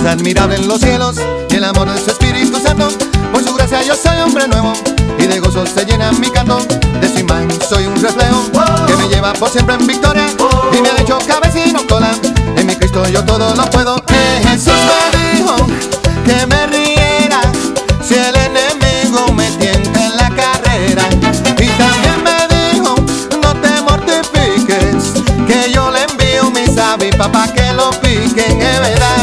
admirable en los cielos y el amor de su Espíritu Santo. Por su gracia yo soy hombre nuevo y de gozo se llena mi canto. De su imagen soy un reflejo que me lleva por siempre en victoria y me ha hecho cabeza y no cola. En mi Cristo yo todo lo puedo. Jesús me dijo que me riera si el enemigo me tienta en la carrera. Y también me dijo no te mortifiques, que yo le envío mis avispas pa' que lo piquen, es verdad.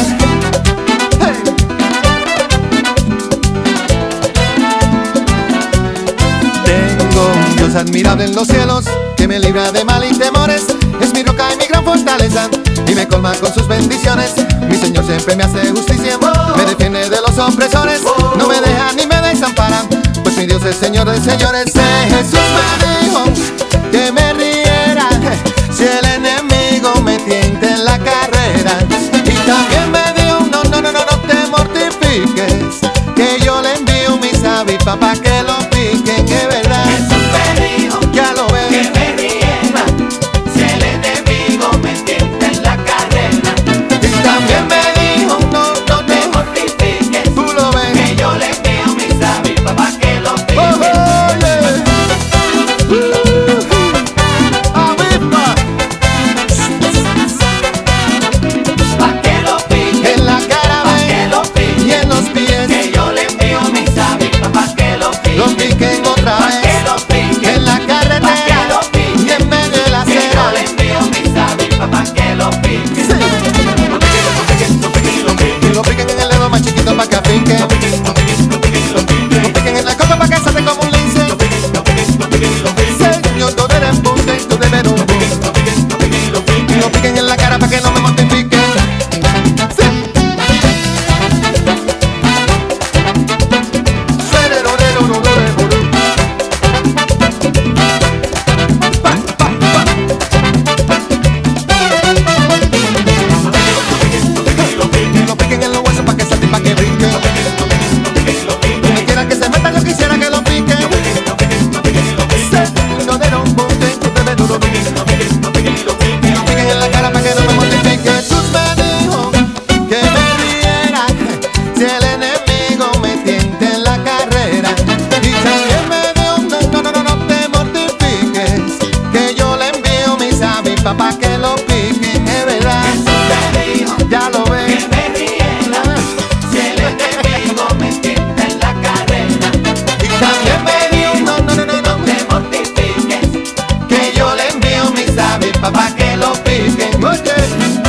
Tengo un Dios admirable en los cielos que me libra de mal y temores. Es mi roca y mi gran fortaleza y me colma con sus bendiciones. Mi Señor siempre me hace justicia, me defiende de los opresores, no me deja ni me desampara, pues mi Dios es Señor de señores. Jesús me dijo que me riera si el enemigo me tienta en la carrera. Y también me dijo no te mortifiques, que yo le envío mis avispas pa' que lo piquen, es verdad. Jesús me dijo, ya lo ves, que me riera si el enemigo me tienta en la carrera. y también me dijo no te mortifiques, tú lo ves, que yo le envío mis avispas pa' que lo piquen. Avispa Pa' que lo piquen, en la cara pa' que lo y piquen, en los pies, que yo le envío mis avispas pa' que lo piquen. los piquen otra Pa' que vez, lo piquen, en la pa' que carretera lo piquen, y en medio de la que yo acera. le envío mis avispas pa' que lo piquen. Y lo piquen en el dedo más chiquito pa' que afinque, lo piquen en la copa pa' que salte como un lince. Señor, tú eres punta y tú debes un y lo piquen en la cara pa' que no me mortifique. Y lo piquen en los huesos pa' que salte y pa' que brinque. Donde quiera que se meta yo quisiera que lo piquen. Señor, eres un punta y tú debes duro. Y lo piquen en la cara pa' que no me mortifique. Jesús me dijo que me riera si el enemigo me tienta en la carrera. Y también me dijo no te mortifiques, que yo le envío mis avispas pa' que lo piquen, es verdad. Me dijo Ya lo ves, que me riera si el enemigo me tienta en la carrera. y también me dijo No te mortifiques, que yo le envío mis avispas pa' que lo piquen. Oye,